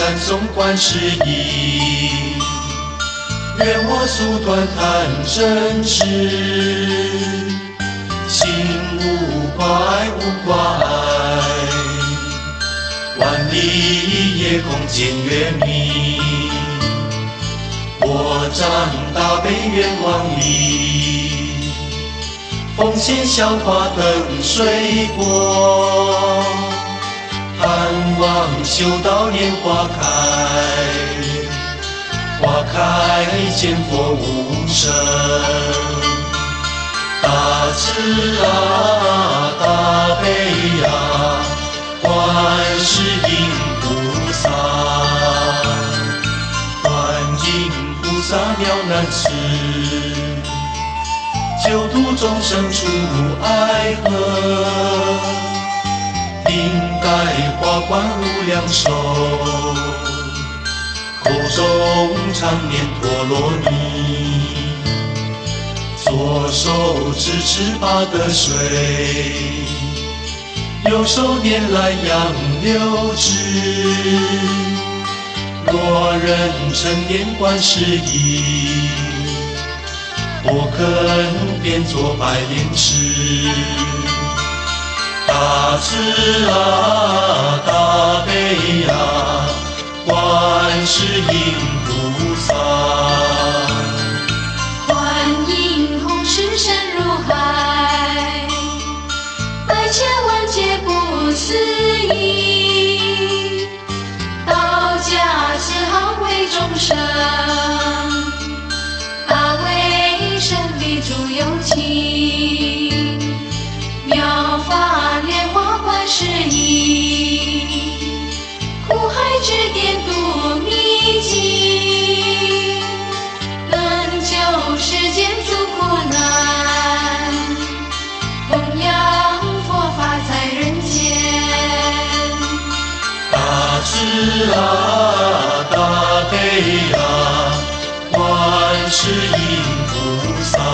赞颂观世音，愿我速断贪嗔痴，心无挂碍无挂碍，万里夜空见月明，我长大悲愿望力，奉献香花灯水果，盼望修道莲花开，花开见佛无生。大慈啊，大悲啊，观世音菩萨，观音菩萨妙难辞，救度众生除爱河，顶戴华冠无量寿，口中常念陀罗尼，左手持持法得水，右手拈来杨柳枝，若人称念观世音，我肯变作白莲池。大慈啊，大悲啊，观世音菩萨， 观音弘誓深如海，百千万劫不思议，道家慈航为众生，大为神力助有情，妙法莲花观世音，苦海之巅度秘境，能救世间诸苦难，弘扬佛法在人间。 大慈啊，大悲啊，观世音菩萨，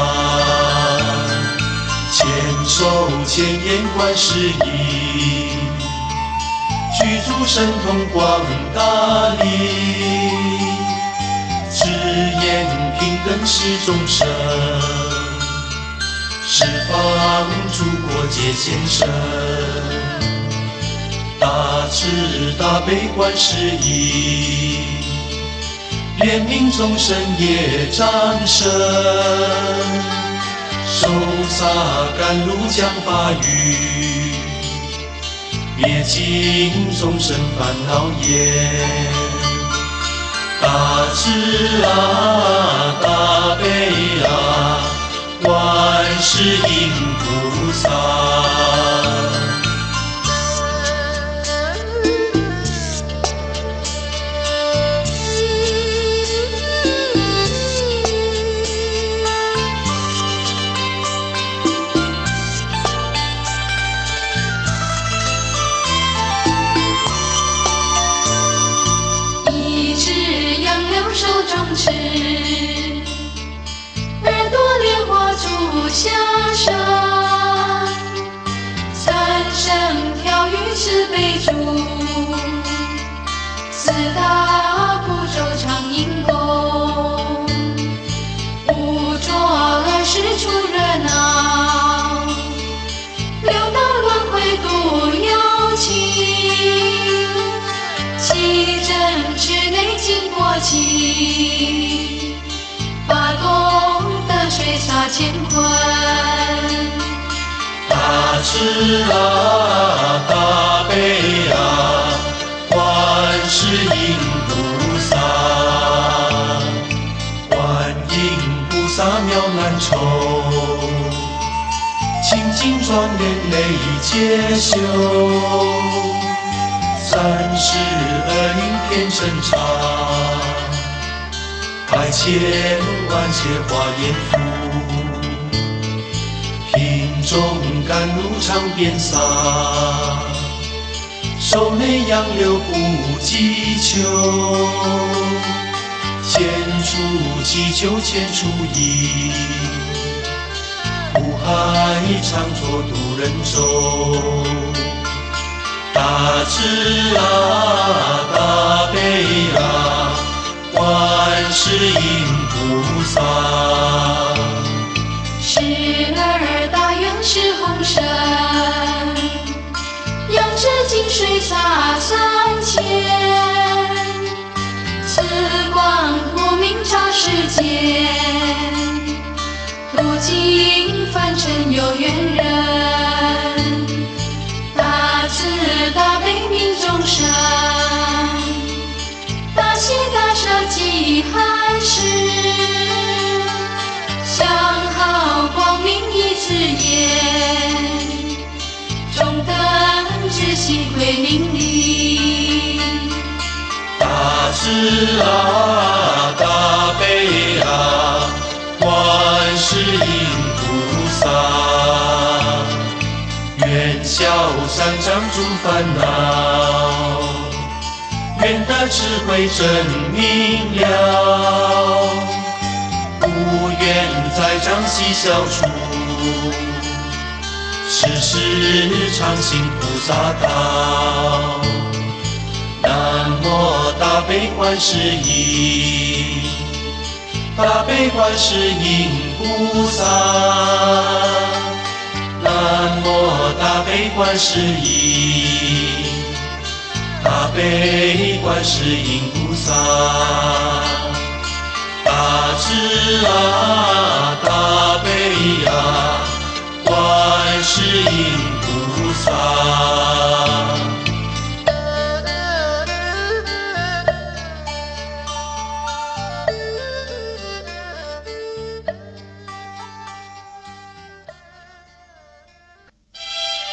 千手千眼观世音，具足神通广大力，智眼平等是众生，十方诸国皆现身。大慈大悲观世音，怜悯众生业障深，手洒甘露降法雨，灭尽众生烦恼业。大慈啊，大悲啊，观世音菩萨。 手中持，耳朵莲花足下生，三声调御慈悲主，四大部洲常应供，五浊恶世出热闹，六道轮回度有情，七真持内经过情，八功德水洒乾坤。 大慈啊，大悲啊，观世音菩萨，观音菩萨妙难酬，清净庄严累劫修，32应遍真常，百千万劫华严福，瓶中甘露常遍洒，手内杨柳不计求，千处祈求千处依，苦海常作渡人舟。 大慈啊，大悲啊，观世音菩萨。 十二大愿是红绳，仰至金水洒三千，慈光普明照世间，路尽凡尘有缘人。大慈大悲悯众生，大喜大舍济寒士，相好光明一字言，众灯之心归明理。 大慈啊，大悲啊，观世音菩萨，愿消三障诸烦恼，愿得智慧真明了，不愿再障悉消除，时时常行菩萨道。南无大悲观世音，大悲观世音菩萨。南无大悲观世音，大悲观世音菩萨。大慈啊，大悲啊，观世音菩萨。